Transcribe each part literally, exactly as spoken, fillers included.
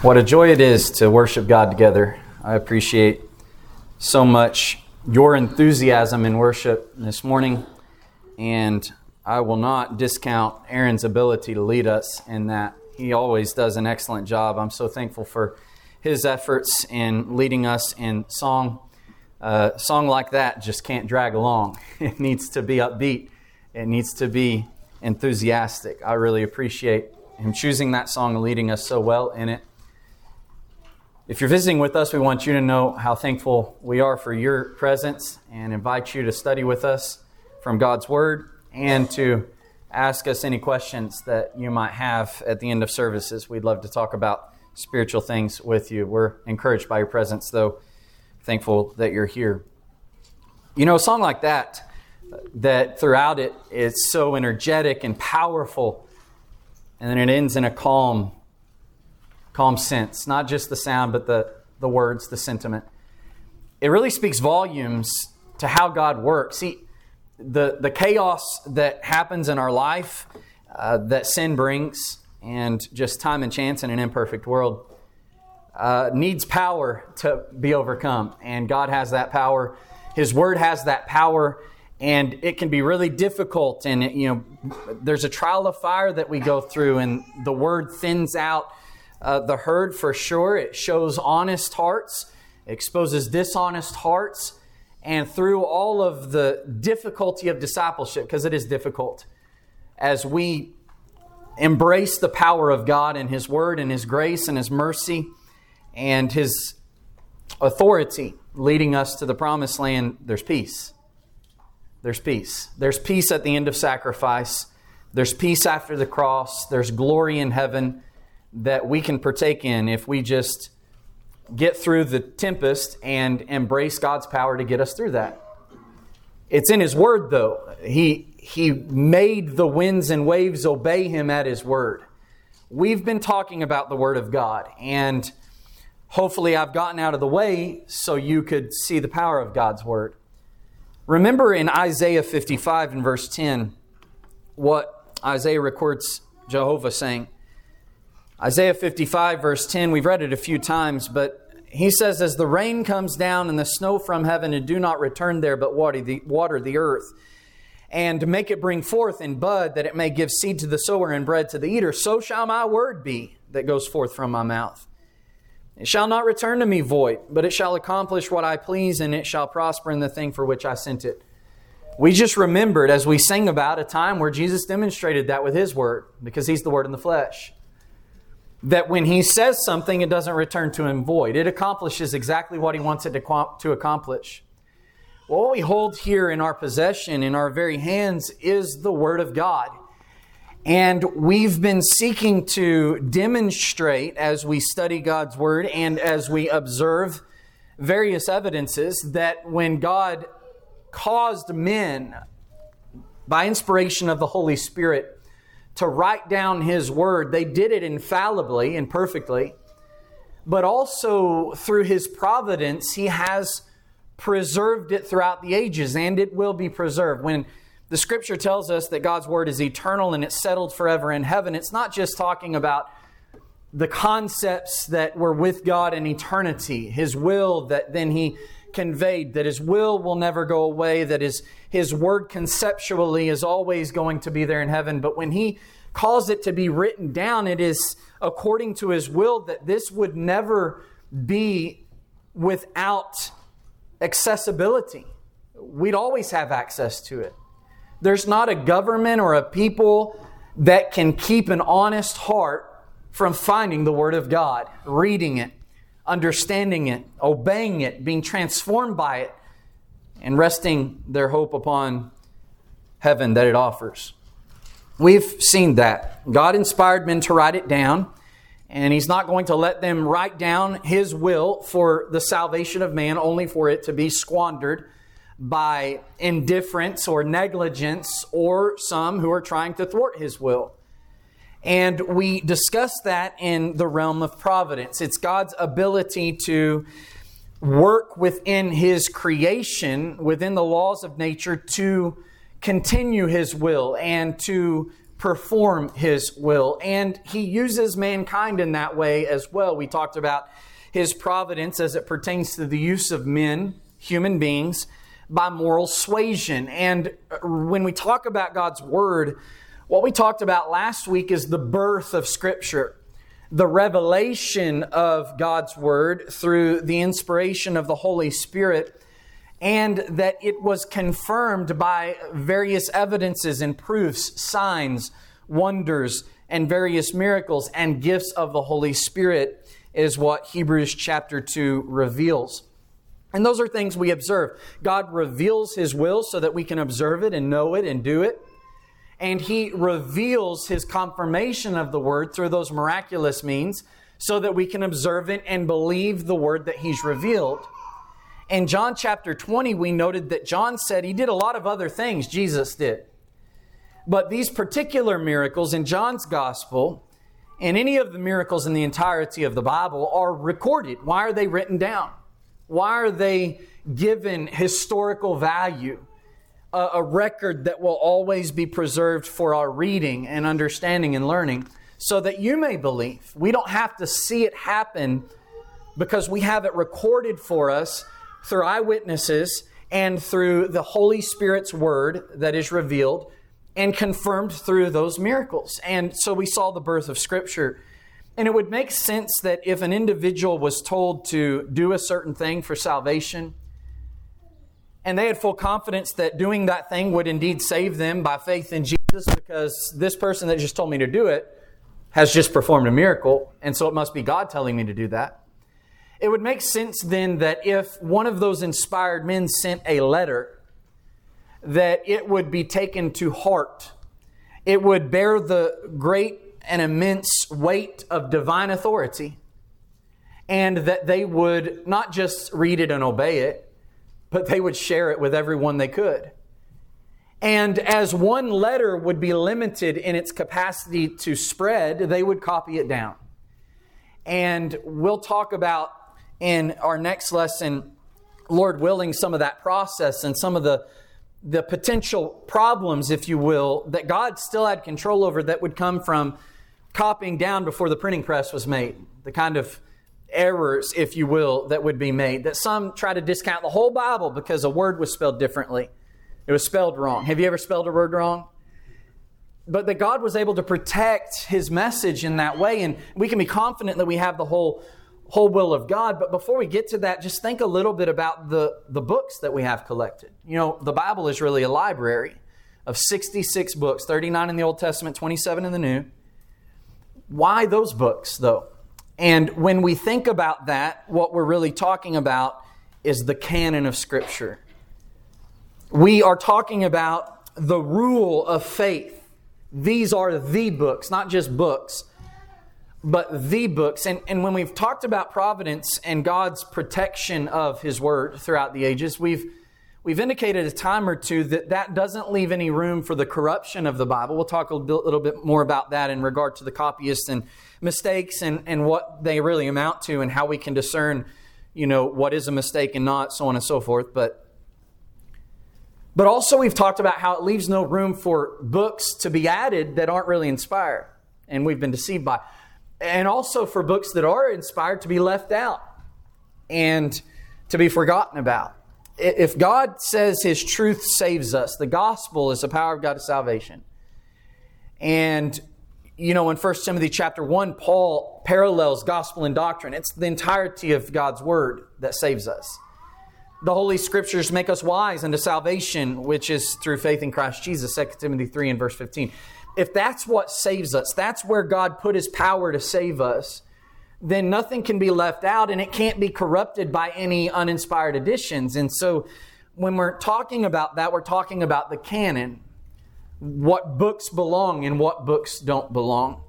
What a joy it is to worship God together. I appreciate so much your enthusiasm in worship this morning, and I will not discount Aaron's ability to lead us in that. He always does an excellent job. I'm so thankful for his efforts in leading us in song. Uh, a song like that just can't drag along. It needs to be upbeat. It needs to be enthusiastic. I really appreciate him choosing that song and leading us so well in it. If you're visiting with us, we want you to know how thankful we are for your presence and invite you to study with us from God's Word and to ask us any questions that you might have at the end of services. We'd love to talk about spiritual things with you. We're encouraged by your presence, though. Thankful that you're here. You know, a song like that, that throughout it, it's so energetic and powerful, and then it ends in a calm Calm sense, not just the sound, but the, the words, the sentiment. It really speaks volumes to how God works. See, the, the chaos that happens in our life, uh, that sin brings, and just time and chance in an imperfect world, uh, needs power to be overcome. And God has that power. His Word has that power. And it can be really difficult. And, it, you know, there's a trial of fire that we go through, and the Word thins out Uh, the herd for sure. It shows honest hearts, exposes dishonest hearts, and through all of the difficulty of discipleship, because it is difficult, as we embrace the power of God and His Word and His grace and His mercy and His authority leading us to the promised land, there's peace. There's peace. There's peace at the end of sacrifice. There's peace after the cross. There's glory in heaven that we can partake in if we just get through the tempest and embrace God's power to get us through that. It's in His Word, though. He, he made the winds and waves obey Him at His Word. We've been talking about the Word of God, and hopefully I've gotten out of the way so you could see the power of God's Word. Remember in Isaiah fifty-five and verse ten, what Isaiah records Jehovah saying. Isaiah fifty-five, verse ten, we've read it a few times, but he says, "As the rain comes down and the snow from heaven and do not return there, but water the, water the earth, and make it bring forth in bud, that it may give seed to the sower and bread to the eater, so shall my word be that goes forth from my mouth. It shall not return to me void, but it shall accomplish what I please, and it shall prosper in the thing for which I sent it." We just remembered, as we sang about, a time where Jesus demonstrated that with His Word, because He's the Word in the flesh. That when He says something, it doesn't return to Him void. It accomplishes exactly what He wants it to, to accomplish. Well, what we hold here in our possession, in our very hands, is the Word of God. And we've been seeking to demonstrate, as we study God's Word and as we observe various evidences, that when God caused men, by inspiration of the Holy Spirit, to write down His Word, they did it infallibly and perfectly, but also through His providence, He has preserved it throughout the ages, and it will be preserved. When the Scripture tells us that God's Word is eternal and it's settled forever in heaven, it's not just talking about the concepts that were with God in eternity, His will that then He conveyed, that His will will never go away, that His, His Word conceptually is always going to be there in heaven. But when He calls it to be written down, it is according to His will that this would never be without accessibility. We'd always have access to it. There's not a government or a people that can keep an honest heart from finding the Word of God, reading it, understanding it, obeying it, being transformed by it, and resting their hope upon heaven that it offers. We've seen that. God inspired men to write it down, and He's not going to let them write down His will for the salvation of man, only for it to be squandered by indifference or negligence or some who are trying to thwart His will. And we discussed that in the realm of providence. It's God's ability to work within His creation, within the laws of nature, to continue His will and to perform His will. And He uses mankind in that way as well. We talked about His providence as it pertains to the use of men, human beings, by moral suasion. And when we talk about God's Word, what we talked about last week is the birth of Scripture, the revelation of God's Word through the inspiration of the Holy Spirit, and that it was confirmed by various evidences and proofs, signs, wonders, and various miracles and gifts of the Holy Spirit is what Hebrews chapter two reveals. And those are things we observe. God reveals His will so that we can observe it and know it and do it. And He reveals His confirmation of the Word through those miraculous means so that we can observe it and believe the Word that He's revealed. In John chapter twenty, we noted that John said He did a lot of other things, Jesus did. But these particular miracles in John's Gospel, and any of the miracles in the entirety of the Bible, are recorded. Why are they written down? Why are they given historical value? A, a record that will always be preserved for our reading and understanding and learning, so that you may believe. We don't have to see it happen because we have it recorded for us through eyewitnesses and through the Holy Spirit's Word that is revealed and confirmed through those miracles. And so we saw the birth of Scripture. And it would make sense that if an individual was told to do a certain thing for salvation, and they had full confidence that doing that thing would indeed save them by faith in Jesus, because this person that just told me to do it has just performed a miracle, and so it must be God telling me to do that. It would make sense then that if one of those inspired men sent a letter, that it would be taken to heart. It would bear the great and immense weight of divine authority, and that they would not just read it and obey it, but they would share it with everyone they could. And as one letter would be limited in its capacity to spread, they would copy it down. And we'll talk about in our next lesson, Lord willing, some of that process and some of the, the potential problems, if you will, that God still had control over that would come from copying down before the printing press was made. The kind of errors, if you will, that would be made. That some try to discount the whole Bible because a word was spelled differently. It was spelled wrong. Have you ever spelled a word wrong? But that God was able to protect His message in that way. And we can be confident that we have the whole whole will of God. But before we get to that, just think a little bit about the, the books that we have collected. You know, the Bible is really a library of sixty-six books, thirty-nine in the Old Testament, twenty-seven in the New. Why those books, though? And when we think about that, what we're really talking about is the canon of Scripture. We are talking about the rule of faith. These are the books, not just books, but the books. And, and when we've talked about providence and God's protection of His Word throughout the ages, we've we've indicated a time or two that that doesn't leave any room for the corruption of the Bible. We'll talk a little, little bit more about that in regard to the copyists and mistakes and, and what they really amount to and how we can discern, you know, what is a mistake and not, so on and so forth. But But also we've talked about how it leaves no room for books to be added that aren't really inspired and we've been deceived by. And also for books that are inspired to be left out and to be forgotten about. If God says His truth saves us, the gospel is the power of God to salvation. And, you know, in First Timothy chapter one, Paul parallels gospel and doctrine. It's the entirety of God's Word that saves us. The Holy Scriptures make us wise unto salvation, which is through faith in Christ Jesus, Second Timothy three and verse fifteen. If that's what saves us, that's where God put His power to save us, then nothing can be left out and it can't be corrupted by any uninspired additions. And so when we're talking about that, we're talking about the canon, what books belong and what books don't belong.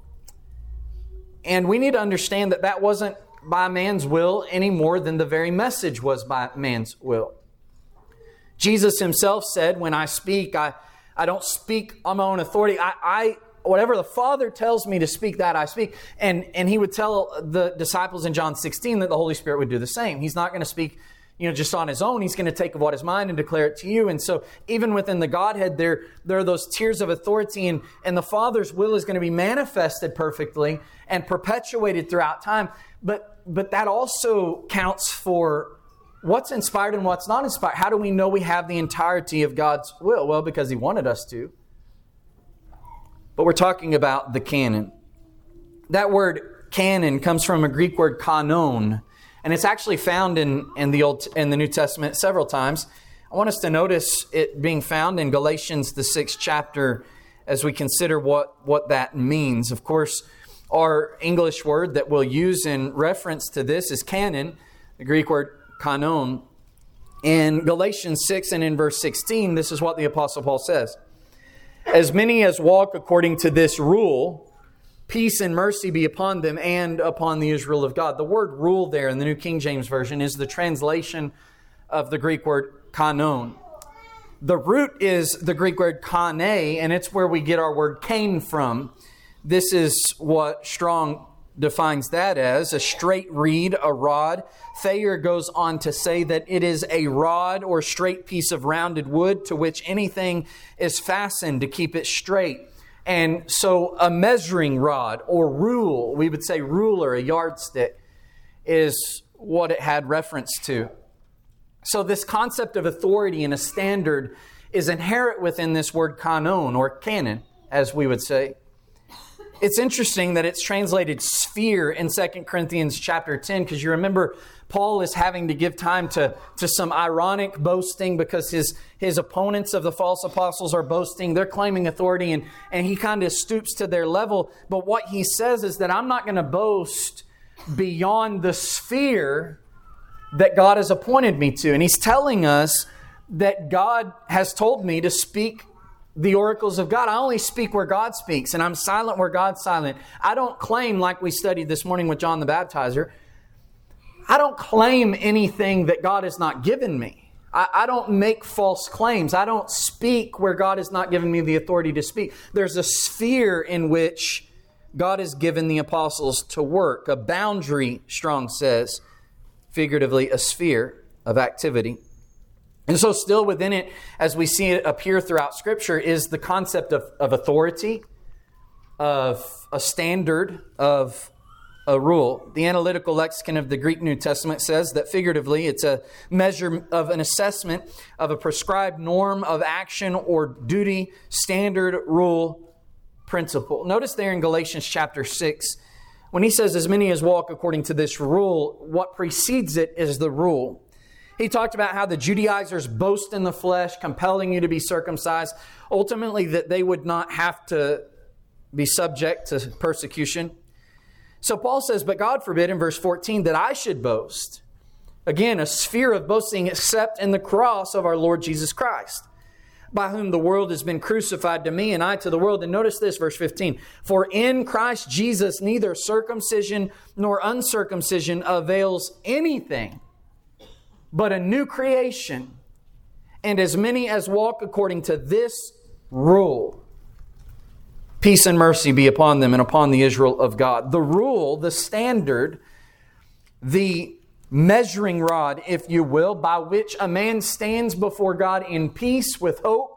And we need to understand that that wasn't by man's will any more than the very message was by man's will. Jesus Himself said, when I speak, I, I don't speak on my own authority. I, I whatever the Father tells me to speak, that I speak. And, and He would tell the disciples in John sixteen that the Holy Spirit would do the same. He's not going to speak, you know, just on his own. He's going to take of what is mine and declare it to you. And so even within the Godhead, there, there are those tiers of authority, and, and the Father's will is going to be manifested perfectly and perpetuated throughout time. But, but that also counts for what's inspired and what's not inspired. How do we know we have the entirety of God's will? Well, because He wanted us to. But we're talking about the canon. That word canon comes from a Greek word kanon, and it's actually found in, in the Old in the New Testament several times. I want us to notice it being found in Galatians, the sixth chapter, as we consider what, what that means. Of course, our English word that we'll use in reference to this is canon, the Greek word kanon. In Galatians six and in verse sixteen, this is what the Apostle Paul says. As many as walk according to this rule, peace and mercy be upon them and upon the Israel of God. The word rule there in the New King James Version is the translation of the Greek word kanon. The root is the Greek word kane, and it's where we get our word Cain from. This is what Strong defines that as: a straight reed, a rod. Thayer goes on to say that it is a rod or straight piece of rounded wood to which anything is fastened to keep it straight. And so a measuring rod or rule, we would say ruler, a yardstick, is what it had reference to. So this concept of authority and a standard is inherent within this word kanon, or canon, as we would say. It's interesting that it's translated sphere in Second Corinthians chapter ten, because you remember Paul is having to give time to, to some ironic boasting because his, his opponents of the false apostles are boasting. They're claiming authority, and, and he kind of stoops to their level. But what he says is that I'm not going to boast beyond the sphere that God has appointed me to. And he's telling us that God has told me to speak the oracles of God. I only speak where God speaks, and I'm silent where God's silent. I don't claim, like we studied this morning with John the Baptizer, I don't claim anything that God has not given me. I, I don't make false claims. I don't speak where God has not given me the authority to speak. There's a sphere in which God has given the apostles to work. A boundary, Strong says, figuratively a sphere of activity. And so still within it, as we see it appear throughout Scripture, is the concept of, of authority, of a standard, of a rule. The Analytical Lexicon of the Greek New Testament says that figuratively it's a measure of an assessment of a prescribed norm of action or duty, standard, rule, principle. Notice there in Galatians chapter six, when he says, as many as walk according to this rule, what precedes it is the rule. He talked about how the Judaizers boast in the flesh, compelling you to be circumcised. Ultimately, that they would not have to be subject to persecution. So Paul says, but God forbid in verse fourteen that I should boast. Again, a sphere of boasting except in the cross of our Lord Jesus Christ, by whom the world has been crucified to me and I to the world. And notice this, verse fifteen. For in Christ Jesus neither circumcision nor uncircumcision avails anything, but a new creation, and as many as walk according to this rule, peace and mercy be upon them and upon the Israel of God. The rule, the standard, the measuring rod, if you will, by which a man stands before God in peace with hope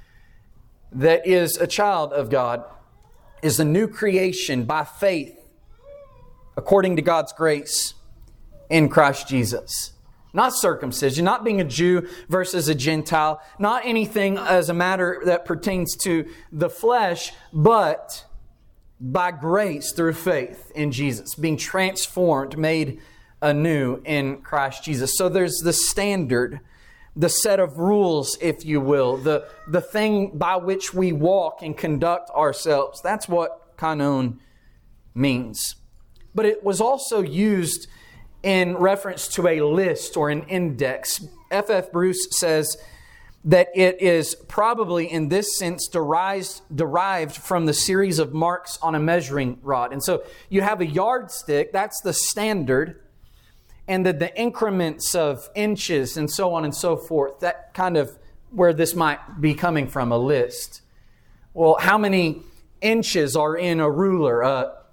that is a child of God, is a new creation by faith according to God's grace in Christ Jesus. Not circumcision, not being a Jew versus a Gentile, not anything as a matter that pertains to the flesh, but by grace through faith in Jesus, being transformed, made anew in Christ Jesus. So there's the standard, the set of rules, if you will, the, the thing by which we walk and conduct ourselves. That's what kanon means. But it was also used in reference to a list or an index. F F Bruce says that it is probably in this sense derived, derived from the series of marks on a measuring rod. And so you have a yardstick, that's the standard, and then the increments of inches and so on and so forth. That kind of where this might be coming from, a list. Well, how many inches are in a ruler? Uh,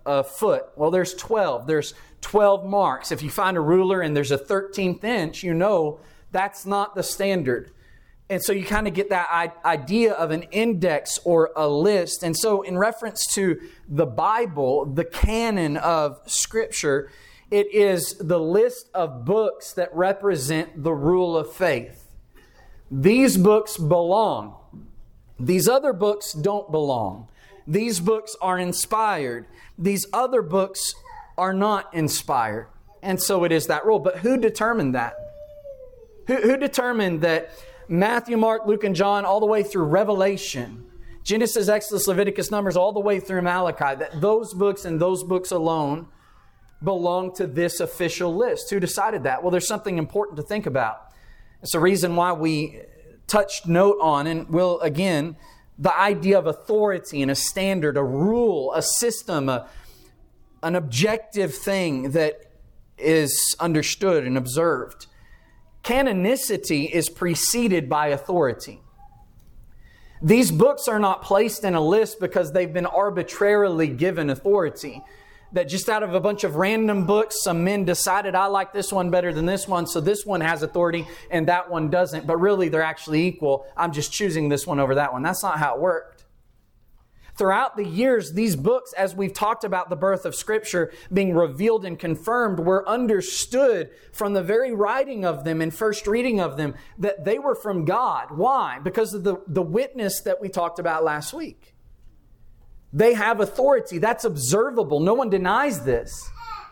a foot? Well, there's twelve. There's twelve marks. If you find a ruler and there's a thirteenth inch, you know that's not the standard. And so you kind of get that idea of an index or a list. And so in reference to the Bible, the canon of Scripture, it is the list of books that represent the rule of faith. These books belong. These other books don't belong. These books are inspired. These other books are not inspired. And so it is that rule. But who determined that? Who, who determined that Matthew, Mark, Luke, and John, all the way through Revelation, Genesis, Exodus, Leviticus, Numbers, all the way through Malachi, that those books and those books alone belong to this official list? Who decided that? Well, there's something important to think about. It's the reason why we touched note on, and will again, the idea of authority and a standard, a rule, a system, a, an objective thing that is understood and observed. Canonicity is preceded by authority. These books are not placed in a list because they've been arbitrarily given authority. That just out of a bunch of random books, some men decided, I like this one better than this one, so this one has authority and that one doesn't. But really, they're actually equal. I'm just choosing this one over that one. That's not how it worked. Throughout the years, these books, as we've talked about the birth of Scripture being revealed and confirmed, were understood from the very writing of them and first reading of them that they were from God. Why? Because of the, the witness that we talked about last week. They have authority. That's observable. No one denies this.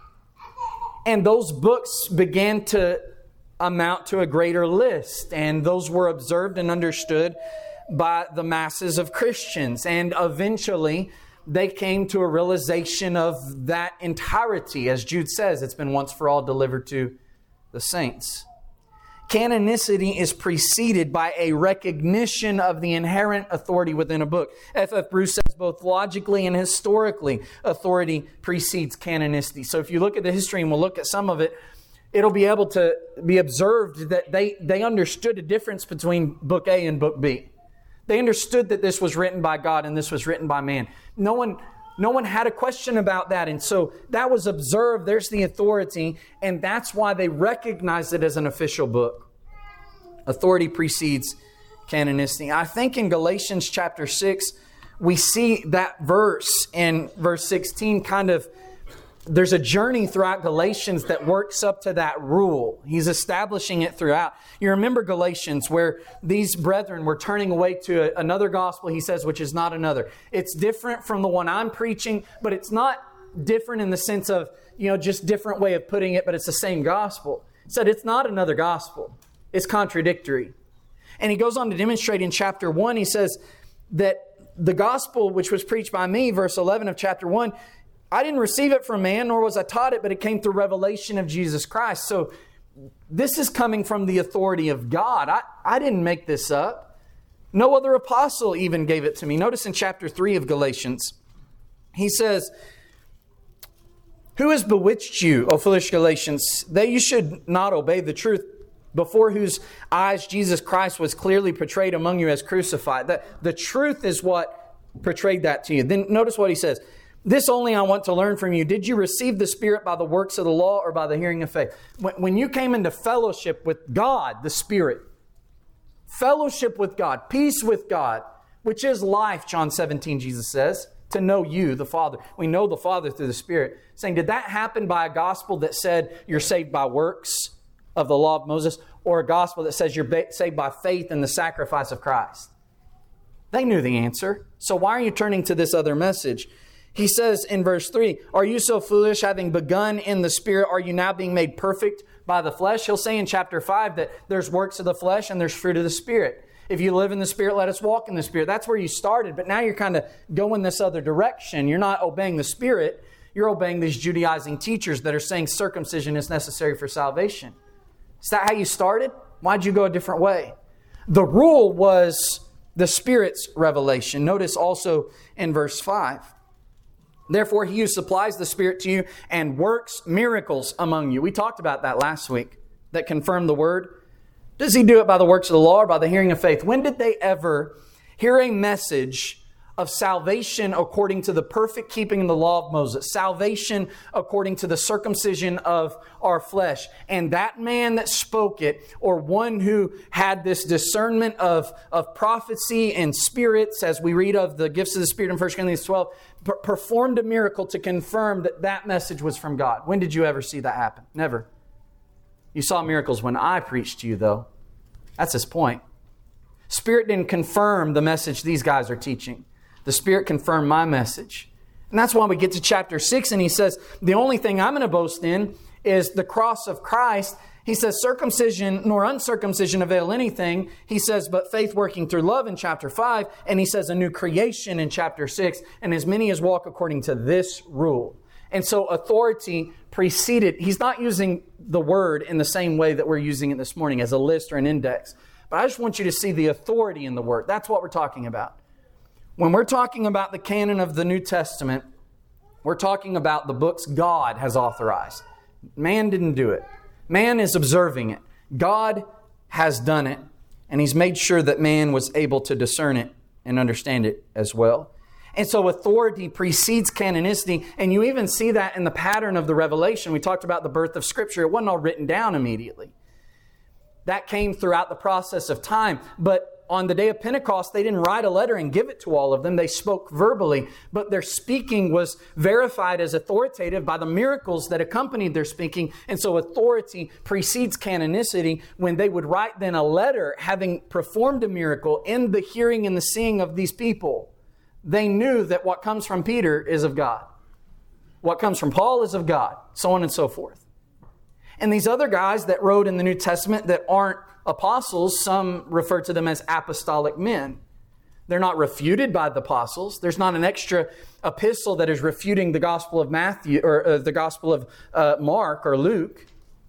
And those books began to amount to a greater list. And those were observed and understood by the masses of Christians. And eventually, they came to a realization of that entirety. As Jude says, it's been once for all delivered to the saints. Canonicity is preceded by a recognition of the inherent authority within a book. F F Bruce says both logically and historically, authority precedes canonicity. So if you look at the history, and we'll look at some of it, it'll be able to be observed that they, they understood a difference between book A and book B. They understood that this was written by God and this was written by man. No one, no one had a question about that. And so that was observed. There's the authority. And that's why they recognized it as an official book. Authority precedes canonicity. I think in Galatians chapter six, we see that verse in verse sixteen kind of, there's a journey throughout Galatians that works up to that rule. He's establishing it throughout. You remember Galatians where these brethren were turning away to another gospel, he says, which is not another. It's different from the one I'm preaching, but it's not different in the sense of, you know, just different way of putting it, but it's the same gospel. He said it's not another gospel. It's contradictory. And he goes on to demonstrate in chapter one, he says that the gospel which was preached by me, verse eleven of chapter one, I didn't receive it from man, nor was I taught it, but it came through revelation of Jesus Christ. So this is coming from the authority of God. I, I didn't make this up. No other apostle even gave it to me. Notice in chapter three of Galatians, he says, who has bewitched you, O foolish Galatians, that you should not obey the truth, before whose eyes Jesus Christ was clearly portrayed among you as crucified? The, the truth is what portrayed that to you. Then notice what he says. This only I want to learn from you. Did you receive the Spirit by the works of the law or by the hearing of faith? When, when you came into fellowship with God, the Spirit, fellowship with God, peace with God, which is life, John seventeen, Jesus says, to know you, the Father. We know the Father through the Spirit. Saying, did that happen by a gospel that said you're saved by works of the law of Moses, or a gospel that says you're saved by faith in the sacrifice of Christ? They knew the answer. So why are you turning to this other message? He says in verse three, are you so foolish, having begun in the Spirit, are you now being made perfect by the flesh? He'll say in chapter five that there's works of the flesh and there's fruit of the Spirit. If you live in the Spirit, let us walk in the Spirit. That's where you started, but now you're kind of going this other direction. You're not obeying the Spirit. You're obeying these Judaizing teachers that are saying circumcision is necessary for salvation. Is that how you started? Why'd you go a different way? The rule was the Spirit's revelation. Notice also in verse five. Therefore, He who supplies the Spirit to you and works miracles among you. We talked about that last week, that confirmed the Word. Does He do it by the works of the law or by the hearing of faith? When did they ever hear a message of salvation according to the perfect keeping of the law of Moses, salvation according to the circumcision of our flesh. And that man that spoke it, or one who had this discernment of, of prophecy and spirits, as we read of the gifts of the Spirit in First Corinthians twelve, per- performed a miracle to confirm that that message was from God. When did you ever see that happen? Never. You saw miracles when I preached to you, though. That's his point. Spirit didn't confirm the message these guys are teaching. The Spirit confirmed my message. And that's why we get to chapter six and he says, the only thing I'm going to boast in is the cross of Christ. He says, circumcision nor uncircumcision avail anything. He says, but faith working through love in chapter five. And he says, a new creation in chapter six. And as many as walk according to this rule. And so authority preceded. He's not using the word in the same way that we're using it this morning as a list or an index. But I just want you to see the authority in the word. That's what we're talking about. When we're talking about the canon of the New Testament, we're talking about the books God has authorized. Man didn't do it. Man is observing it. God has done it. And He's made sure that man was able to discern it and understand it as well. And so authority precedes canonicity. And you even see that in the pattern of the revelation. We talked about the birth of Scripture. It wasn't all written down immediately. That came throughout the process of time. But on the day of Pentecost, they didn't write a letter and give it to all of them. They spoke verbally, but their speaking was verified as authoritative by the miracles that accompanied their speaking. And so authority precedes canonicity. When they would write then a letter having performed a miracle in the hearing and the seeing of these people, they knew that what comes from Peter is of God. What comes from Paul is of God, so on and so forth. And these other guys that wrote in the New Testament that aren't apostles, some refer to them as apostolic men. They're not refuted by the apostles. There's not an extra epistle that is refuting the Gospel of Matthew or uh, the Gospel of uh, Mark or Luke.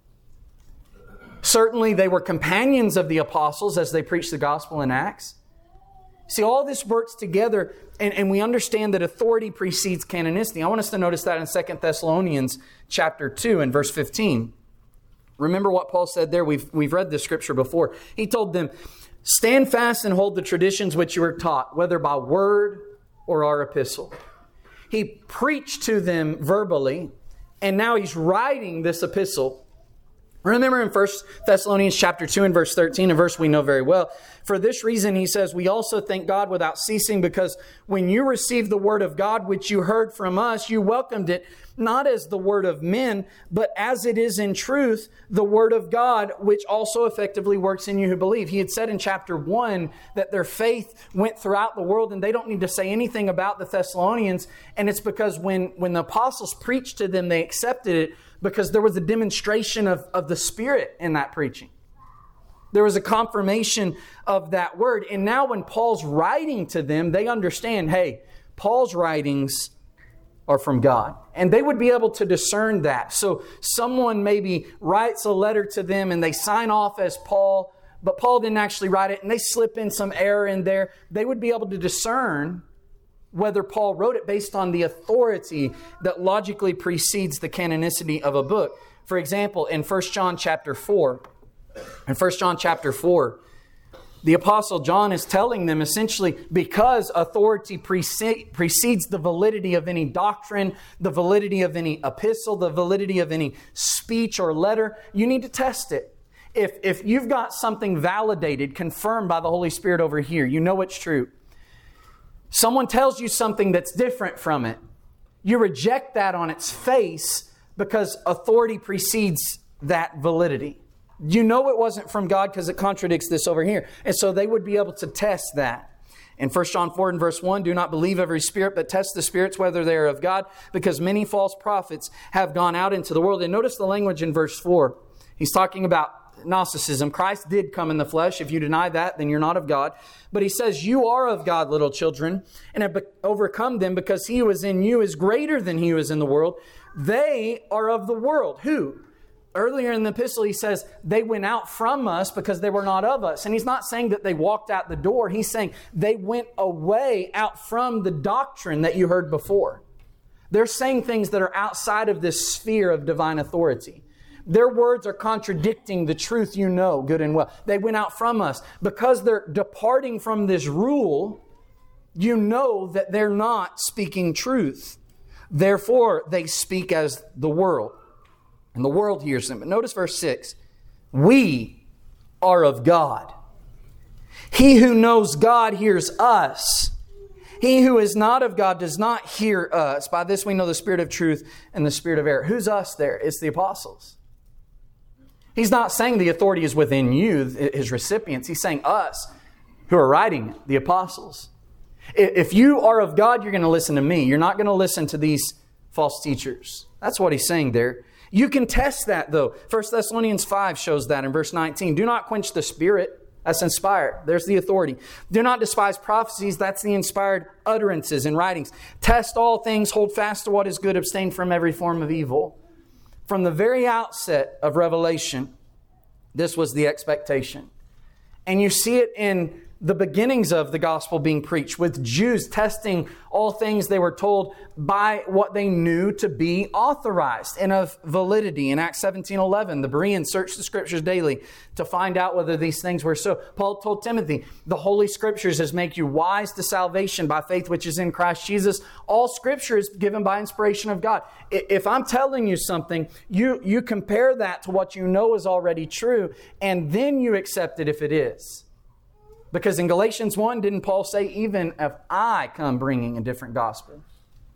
Certainly they were companions of the apostles as they preached the gospel in Acts. See, all this works together, and, and we understand that authority precedes canonicity. I want us to notice that in Second Thessalonians chapter two and verse fifteen. Remember what Paul said there? We've, we've read this scripture before. He told them, stand fast and hold the traditions which you were taught, whether by word or our epistle. He preached to them verbally, and now he's writing this epistle. Remember in First Thessalonians chapter two and verse thirteen, a verse we know very well. For this reason, he says, we also thank God without ceasing, because when you received the word of God, which you heard from us, you welcomed it, not as the word of men, but as it is in truth, the word of God, which also effectively works in you who believe. He had said in chapter one that their faith went throughout the world, and they don't need to say anything about the Thessalonians. And it's because when, when the apostles preached to them, they accepted it, because there was a demonstration of, of the Spirit in that preaching. There was a confirmation of that word. And now when Paul's writing to them, they understand, hey, Paul's writings are from God. And they would be able to discern that. So someone maybe writes a letter to them and they sign off as Paul, but Paul didn't actually write it, and they slip in some error in there. They would be able to discern whether Paul wrote it based on the authority that logically precedes the canonicity of a book. For example, in First John chapter four, in First John chapter four, the Apostle John is telling them essentially, because authority precedes the validity of any doctrine, the validity of any epistle, the validity of any speech or letter, you need to test it. If, if you've got something validated, confirmed by the Holy Spirit over here, you know it's true. Someone tells you something that's different from it, you reject that on its face because authority precedes that validity. You know it wasn't from God because it contradicts this over here. And so they would be able to test that. In First John four and verse one, do not believe every spirit, but test the spirits whether they are of God, because many false prophets have gone out into the world. And notice the language in verse four. He's talking about Gnosticism. Christ did come in the flesh. If you deny that, then you're not of God. But he says, you are of God, little children, and have overcome them, because he who is in you is greater than he who is in the world. They are of the world. Who? Earlier in the epistle, he says, they went out from us because they were not of us. And he's not saying that they walked out the door. He's saying they went away out from the doctrine that you heard before. They're saying things that are outside of this sphere of divine authority. Their words are contradicting the truth you know good and well. They went out from us. Because they're departing from this rule, you know that they're not speaking truth. Therefore, they speak as the world, and the world hears them. But notice verse six. We are of God. He who knows God hears us. He who is not of God does not hear us. By this we know the spirit of truth and the spirit of error. Who's us there? It's the apostles. He's not saying the authority is within you, his recipients. He's saying us who are writing it, the apostles. If you are of God, you're going to listen to me. You're not going to listen to these false teachers. That's what he's saying there. You can test that though. First Thessalonians five shows that in verse nineteen. Do not quench the spirit. That's inspired. There's the authority. Do not despise prophecies. That's the inspired utterances and writings. Test all things. Hold fast to what is good. Abstain from every form of evil. From the very outset of Revelation, this was the expectation. And you see it in the beginnings of the gospel being preached, with Jews testing all things they were told by what they knew to be authorized and of validity. In Acts seventeen eleven, the Bereans searched the Scriptures daily to find out whether these things were so. Paul told Timothy, the Holy Scriptures is make you wise to salvation by faith which is in Christ Jesus. All Scripture is given by inspiration of God. If I'm telling you something, you, you compare that to what you know is already true, and then you accept it if it is. Because in Galatians one, didn't Paul say, even if I come bringing a different gospel,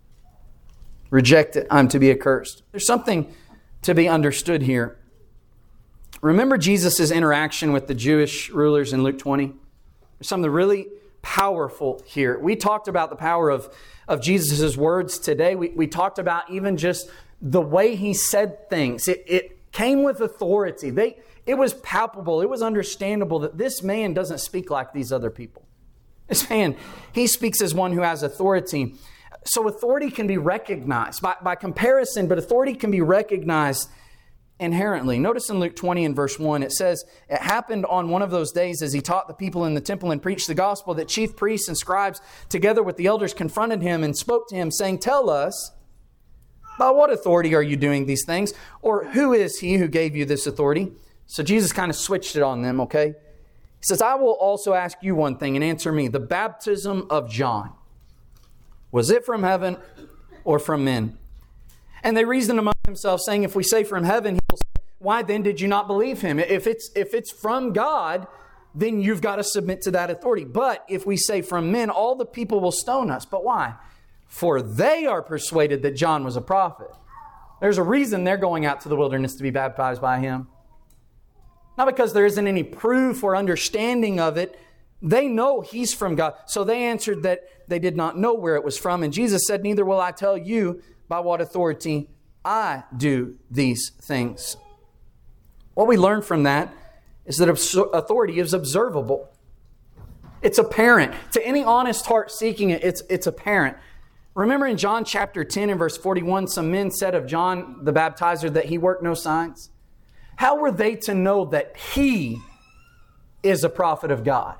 reject it, I'm to be accursed. There's something to be understood here. Remember Jesus' interaction with the Jewish rulers in Luke twenty? There's something really powerful here. We talked about the power of, of Jesus' words today. We, we talked about even just the way he said things. It, it came with authority. They... It was palpable. It was understandable that this man doesn't speak like these other people. This man, he speaks as one who has authority. So authority can be recognized by, by comparison, but authority can be recognized inherently. Notice in Luke twenty and verse one, it says, it happened on one of those days as he taught the people in the temple and preached the gospel that chief priests and scribes together with the elders confronted him and spoke to him saying, tell us, by what authority are you doing these things? Or who is he who gave you this authority? So Jesus kind of switched it on them, okay? He says, I will also ask you one thing and answer me. The baptism of John, was it from heaven or from men? And they reasoned among themselves, saying, if we say from heaven, he will say, why then did you not believe him? If it's, if it's from God, then you've got to submit to that authority. But if we say from men, all the people will stone us. But why? For they are persuaded that John was a prophet. There's a reason they're going out to the wilderness to be baptized by him. Not because there isn't any proof or understanding of it. They know he's from God. So they answered that they did not know where it was from. And Jesus said, neither will I tell you by what authority I do these things. What we learn from that is that authority is observable. It's apparent. To any honest heart seeking it, it's, it's apparent. Remember in John chapter ten and verse forty-one, some men said of John the baptizer that he worked no signs. How were they to know that he is a prophet of God?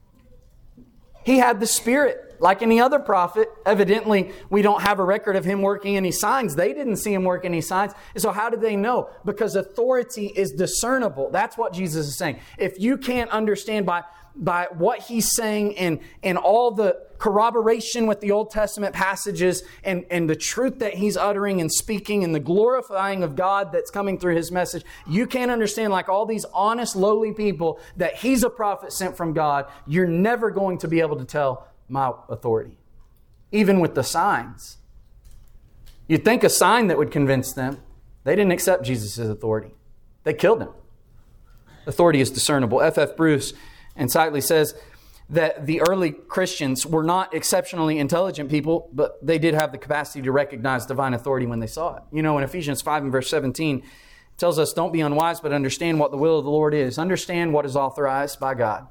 He had the Spirit like any other prophet. Evidently, we don't have a record of him working any signs. They didn't see him work any signs. And so how did they know? Because authority is discernible. That's what Jesus is saying. If you can't understand by, by what he's saying and, and all the corroboration with the Old Testament passages and, and the truth that he's uttering and speaking and the glorifying of God that's coming through his message, you can't understand, like all these honest, lowly people, that he's a prophet sent from God. You're never going to be able to tell my authority, even with the signs. You'd think a sign that would convince them. They didn't accept Jesus' authority. They killed him. Authority is discernible. F F Bruce insightfully says that the early Christians were not exceptionally intelligent people, but they did have the capacity to recognize divine authority when they saw it. You know, in Ephesians five and verse seventeen, it tells us, don't be unwise, but understand what the will of the Lord is. Understand what is authorized by God.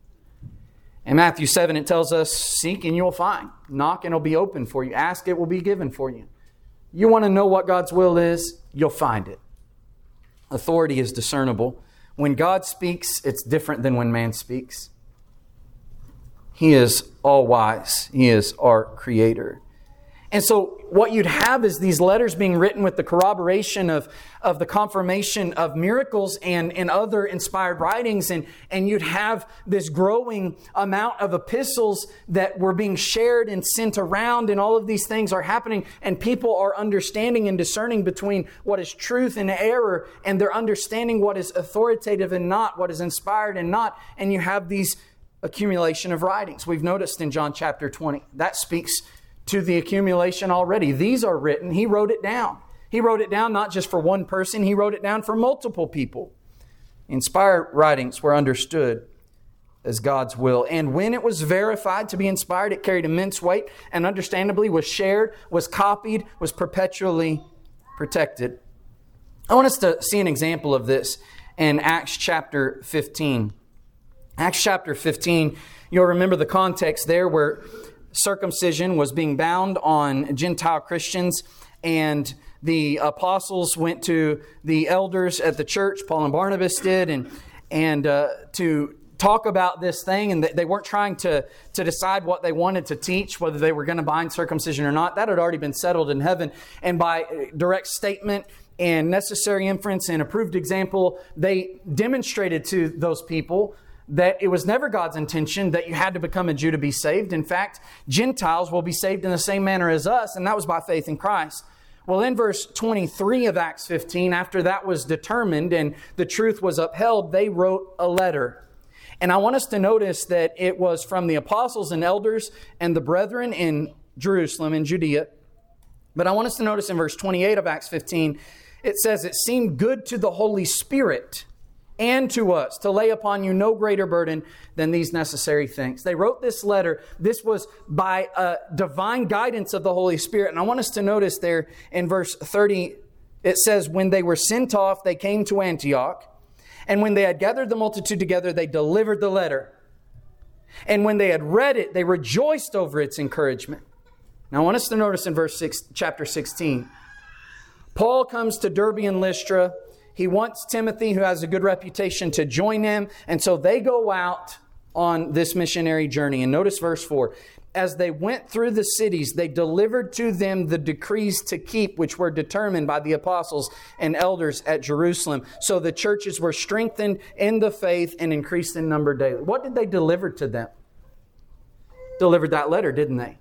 In Matthew seven, it tells us, seek and you will find. Knock and it will be open for you. Ask, it will be given for you. You want to know what God's will is, you'll find it. Authority is discernible. When God speaks, it's different than when man speaks. He is all wise. He is our Creator. And so what you'd have is these letters being written with the corroboration of, of the confirmation of miracles and, and other inspired writings. And, and you'd have this growing amount of epistles that were being shared and sent around. And all of these things are happening. And people are understanding and discerning between what is truth and error. And they're understanding what is authoritative and not, what is inspired and not. And you have these accumulation of writings. We've noticed in John chapter twenty. That speaks to the accumulation already. These are written. He wrote it down. He wrote it down not just for one person. He wrote it down for multiple people. Inspired writings were understood as God's will. And when it was verified to be inspired, it carried immense weight and understandably was shared, was copied, was perpetually protected. I want us to see an example of this in Acts chapter fifteen. Acts chapter fifteen, you'll remember the context there where circumcision was being bound on Gentile Christians, and the apostles went to the elders at the church, Paul and Barnabas did, and and uh, to talk about this thing, and they weren't trying to, to decide what they wanted to teach, whether they were going to bind circumcision or not. That had already been settled in heaven, and by direct statement and necessary inference and approved example, they demonstrated to those people that it was never God's intention that you had to become a Jew to be saved. In fact, Gentiles will be saved in the same manner as us, and that was by faith in Christ. Well, in verse twenty-three of Acts fifteen, after that was determined and the truth was upheld, they wrote a letter. And I want us to notice that it was from the apostles and elders and the brethren in Jerusalem, in Judea. But I want us to notice in verse twenty-eight of Acts fifteen, it says, "It seemed good to the Holy Spirit and to us to lay upon you no greater burden than these necessary things." They wrote this letter. This was by a divine guidance of the Holy Spirit. And I want us to notice there in verse thirty, it says, "When they were sent off, they came to Antioch. And when they had gathered the multitude together, they delivered the letter. And when they had read it, they rejoiced over its encouragement." Now I want us to notice in verse six, chapter sixteen, Paul comes to Derbe and Lystra. He wants Timothy, who has a good reputation, to join him. And so they go out on this missionary journey. And notice verse four. "As they went through the cities, they delivered to them the decrees to keep, which were determined by the apostles and elders at Jerusalem. So the churches were strengthened in the faith and increased in number daily." What did they deliver to them? Delivered that letter, didn't they?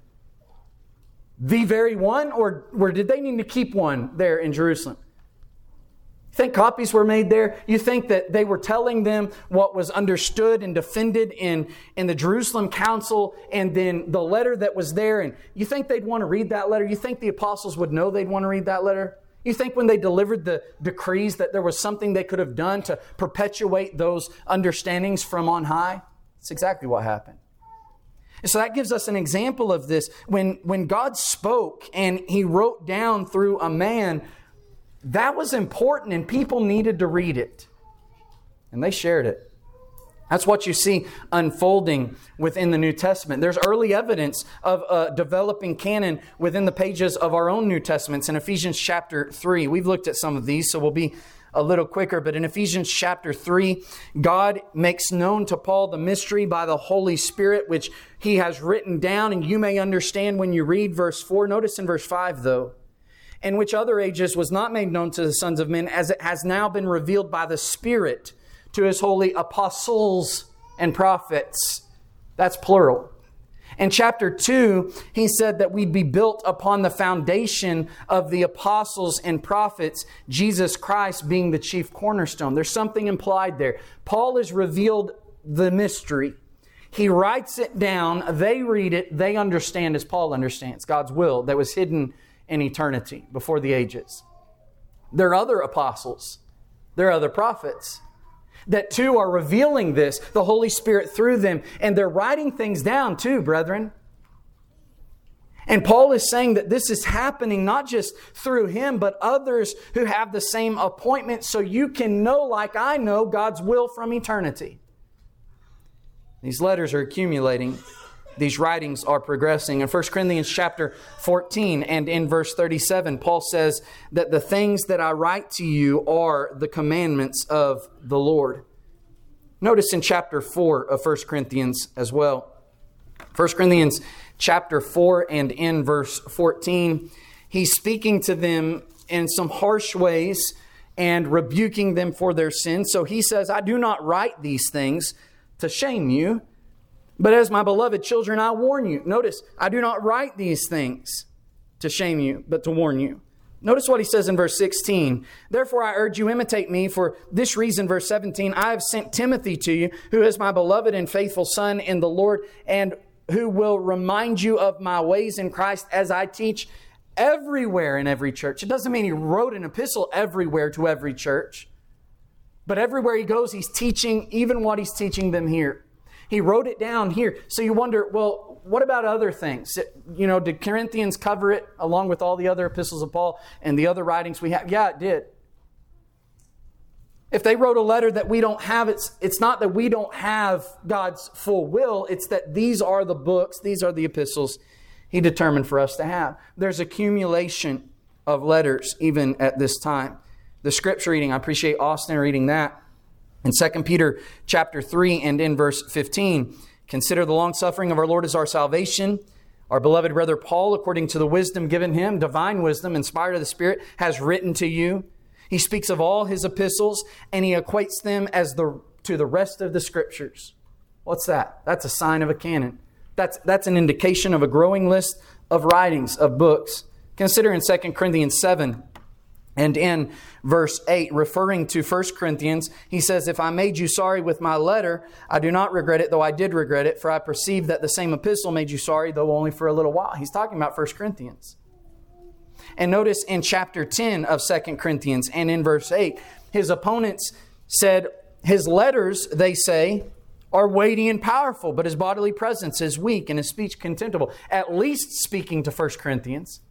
The very one? Or, or did they need to keep one there in Jerusalem? You think copies were made there? You think that they were telling them what was understood and defended in, in the Jerusalem council, and then the letter that was there, and you think they'd want to read that letter? You think the apostles would know they'd want to read that letter? You think when they delivered the decrees that there was something they could have done to perpetuate those understandings from on high? That's exactly what happened. And so that gives us an example of this. When, when God spoke and He wrote down through a man, that was important, and people needed to read it. And they shared it. That's what you see unfolding within the New Testament. There's early evidence of a developing canon within the pages of our own New Testaments. In Ephesians chapter three, we've looked at some of these, so we'll be a little quicker. But in Ephesians chapter three, God makes known to Paul the mystery by the Holy Spirit, which He has written down, and you may understand when you read verse four. Notice in verse five, though, "In which other ages was not made known to the sons of men, as it has now been revealed by the Spirit to His holy apostles and prophets." That's plural. In chapter two, he said that we'd be built upon the foundation of the apostles and prophets, Jesus Christ being the chief cornerstone. There's something implied there. Paul has revealed the mystery. He writes it down. They read it. They understand as Paul understands God's will that was hidden in eternity before the ages. There are other apostles. There are other prophets that too are revealing this, the Holy Spirit through them. And they're writing things down too, brethren. And Paul is saying that this is happening not just through him, but others who have the same appointment, so you can know, like I know, God's will from eternity. These letters are accumulating. These writings are progressing. In First Corinthians chapter fourteen and in verse thirty-seven, Paul says that the things that I write to you are the commandments of the Lord. Notice in chapter four of First Corinthians as well. First Corinthians chapter four and in verse fourteen, he's speaking to them in some harsh ways and rebuking them for their sins. So he says, I do not write these things to shame you, but as my beloved children, I warn you. Notice, I do not write these things to shame you, but to warn you. Notice what he says in verse sixteen. Therefore, I urge you, imitate me. For this reason, verse seventeen, I have sent Timothy to you, who is my beloved and faithful son in the Lord, and who will remind you of my ways in Christ as I teach everywhere in every church. It doesn't mean he wrote an epistle everywhere to every church, but everywhere he goes, he's teaching even what he's teaching them here. He wrote it down here. So you wonder, well, what about other things? You know, did Corinthians cover it along with all the other epistles of Paul and the other writings we have? Yeah, it did. If they wrote a letter that we don't have, it's, it's not that we don't have God's full will. It's that these are the books, these are the epistles He determined for us to have. There's accumulation of letters even at this time. The scripture reading, I appreciate Austin reading that. In Second Peter chapter three and in verse fifteen, consider the long suffering of our Lord as our salvation. Our beloved brother Paul, according to the wisdom given him, divine wisdom, inspired of the Spirit, has written to you. He speaks of all his epistles and he equates them as the to the rest of the scriptures. What's that? That's a sign of a canon. That's, that's an indication of a growing list of writings, of books. Consider in Second Corinthians seven and in verse eight, referring to First Corinthians, he says, if I made you sorry with my letter, I do not regret it, though I did regret it, for I perceive that the same epistle made you sorry, though only for a little while. He's talking about First Corinthians. And notice in chapter ten of Second Corinthians and in verse eight, his opponents said, his letters, they say, are weighty and powerful, but his bodily presence is weak and his speech contemptible. At least speaking to First Corinthians.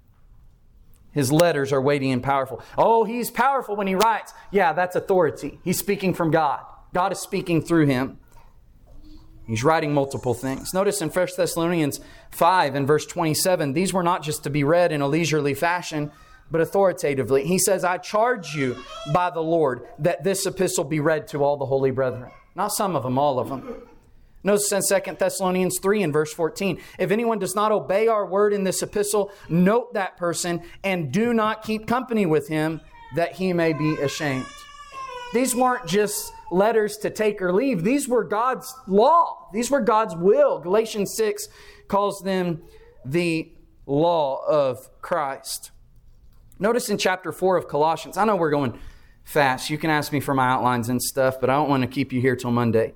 His letters are weighty and powerful. Oh, he's powerful when he writes. Yeah, that's authority. He's speaking from God. God is speaking through him. He's writing multiple things. Notice in First Thessalonians five and verse twenty-seven, these were not just to be read in a leisurely fashion, but authoritatively. He says, I charge you by the Lord that this epistle be read to all the holy brethren. Not some of them, all of them. Notice in Second Thessalonians three and verse fourteen, if anyone does not obey our word in this epistle, note that person and do not keep company with him, that he may be ashamed. These weren't just letters to take or leave. These were God's law. These were God's will. Galatians six calls them the law of Christ. Notice in chapter four of Colossians, I know we're going fast. You can ask me for my outlines and stuff, but I don't want to keep you here till Monday.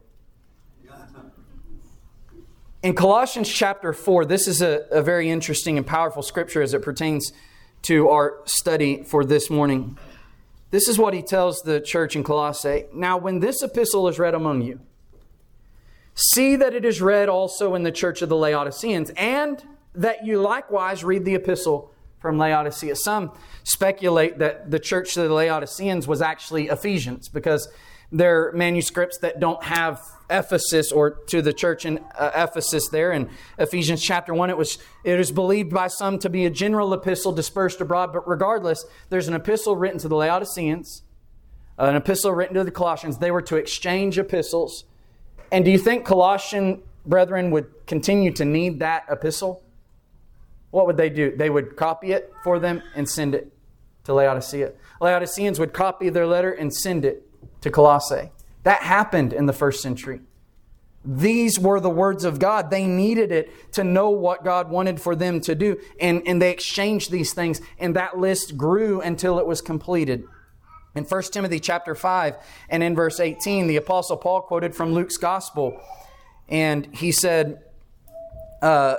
In Colossians chapter four, this is a, a very interesting and powerful scripture as it pertains to our study for this morning. This is what he tells the church in Colossae. Now, when this epistle is read among you, see that it is read also in the church of the Laodiceans, and that you likewise read the epistle from Laodicea. Some speculate that the church of the Laodiceans was actually Ephesians, because there are manuscripts that don't have Ephesus, or to the church in uh, Ephesus there. In Ephesians chapter one, it was it is believed by some to be a general epistle dispersed abroad. But regardless, there's an epistle written to the Laodiceans, an epistle written to the Colossians. They were to exchange epistles. And do you think Colossian brethren would continue to need that epistle? What would they do? They would copy it for them and send it to Laodicea. Laodiceans would copy their letter and send it to Colossae. That happened in the first century. These were the words of God. They needed it to know what God wanted for them to do. And, and they exchanged these things. And that list grew until it was completed. In First Timothy chapter five and in verse eighteen, the Apostle Paul quoted from Luke's Gospel. And he said, uh,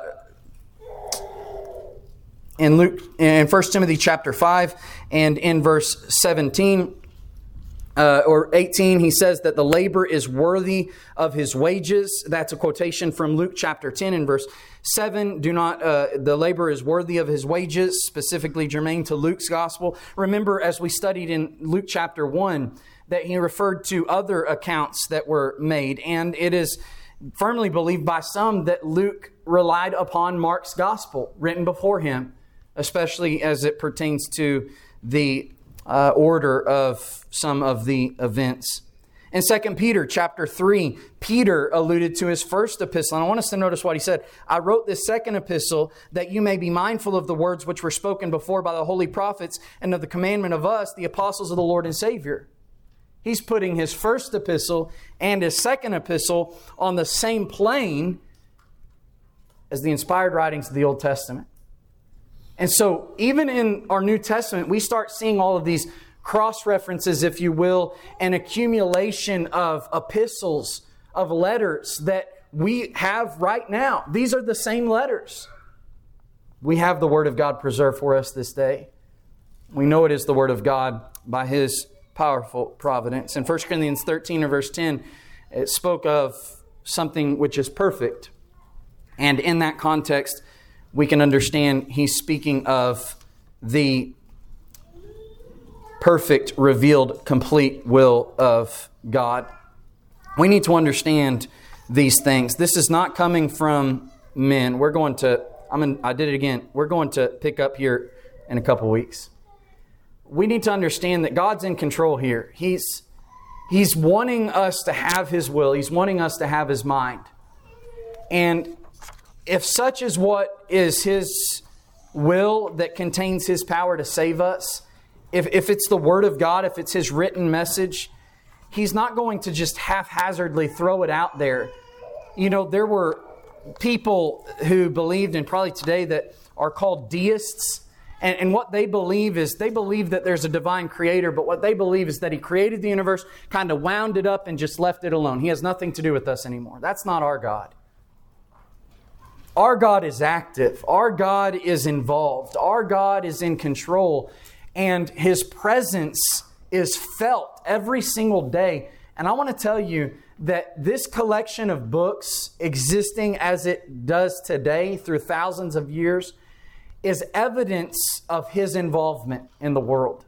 in Luke, in First Timothy chapter five and in verse seventeen, Uh, or eighteen, he says that the labor is worthy of his wages. That's a quotation from Luke chapter ten and verse seven. Do not, uh, the labor is worthy of his wages, specifically germane to Luke's gospel. Remember, as we studied in Luke chapter one, that he referred to other accounts that were made. And it is firmly believed by some that Luke relied upon Mark's gospel written before him, especially as it pertains to the Uh, order of some of the events. In Second Peter chapter three, Peter alluded to his first epistle. And I want us to notice what he said. I wrote this second epistle that you may be mindful of the words which were spoken before by the holy prophets and of the commandment of us, the apostles of the Lord and Savior. He's putting his first epistle and his second epistle on the same plane as the inspired writings of the Old Testament. And so even in our New Testament, we start seeing all of these cross-references, if you will, an accumulation of epistles, of letters that we have right now. These are the same letters. We have the Word of God preserved for us this day. We know it is the Word of God by His powerful providence. In First Corinthians thirteen and verse ten, it spoke of something which is perfect. And in that context, we can understand he's speaking of the perfect, revealed, complete will of God. We need to understand these things. This is not coming from men. We're going to, I'm in, I did it again. We're going to pick up here in a couple weeks. We need to understand that God's in control here. He's, He's wanting us to have His will. He's wanting us to have His mind. And if such is what is His will that contains His power to save us, If, if it's the Word of God, if it's His written message, He's not going to just haphazardly throw it out there. You know, there were people who believed, and probably today, that are called deists. And, and what they believe is, they believe that there's a divine creator, but what they believe is that He created the universe, kind of wound it up and just left it alone. He has nothing to do with us anymore. That's not our God. Our God is active. Our God is involved. Our God is in control. And His presence is felt every single day. And I want to tell you that this collection of books, existing as it does today through thousands of years, is evidence of His involvement in the world.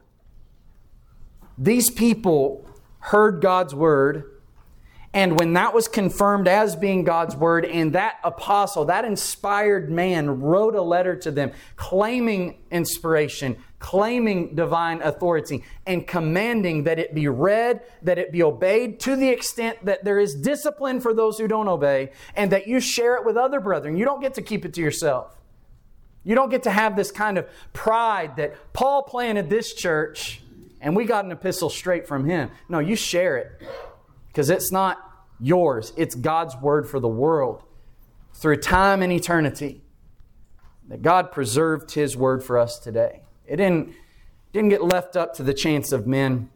These people heard God's Word, and when that was confirmed as being God's Word, and that apostle, that inspired man, wrote a letter to them claiming inspiration, claiming divine authority, and commanding that it be read, that it be obeyed, to the extent that there is discipline for those who don't obey, and that you share it with other brethren. You don't get to keep it to yourself. You don't get to have this kind of pride that Paul planted this church and we got an epistle straight from him. No, you share it, because it's not yours. It's God's Word for the world through time and eternity. That God preserved His Word for us today. It didn't, didn't get left up to the chance of men.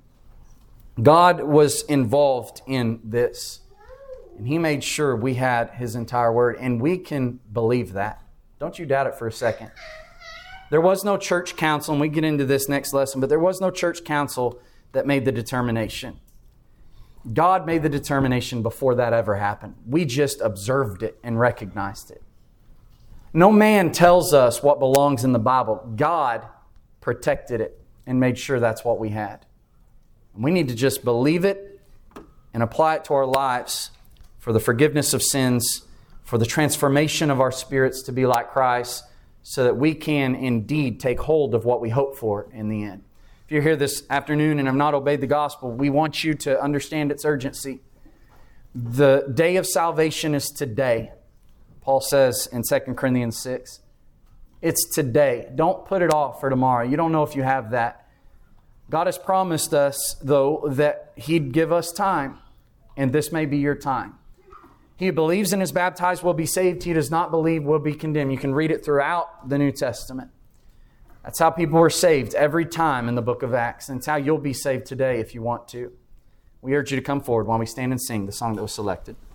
God was involved in this. And He made sure we had His entire Word. And we can believe that. Don't you doubt it for a second. There was no church council, and we get into this next lesson, but there was no church council that made the determination. God made the determination before that ever happened. We just observed it and recognized it. No man tells us what belongs in the Bible. God protected it and made sure that's what we had. We need to just believe it and apply it to our lives for the forgiveness of sins, for the transformation of our spirits to be like Christ, so that we can indeed take hold of what we hope for in the end. If you're here this afternoon and have not obeyed the gospel, we want you to understand its urgency. The day of salvation is today. Paul says in Second Corinthians six. It's today. Don't put it off for tomorrow. You don't know if you have that. God has promised us, though, that He'd give us time. And this may be your time. He who believes and is baptized will be saved. He who does not believe will be condemned. You can read it throughout the New Testament. That's how people were saved every time in the book of Acts. And it's how you'll be saved today if you want to. We urge you to come forward while we stand and sing the song that was selected.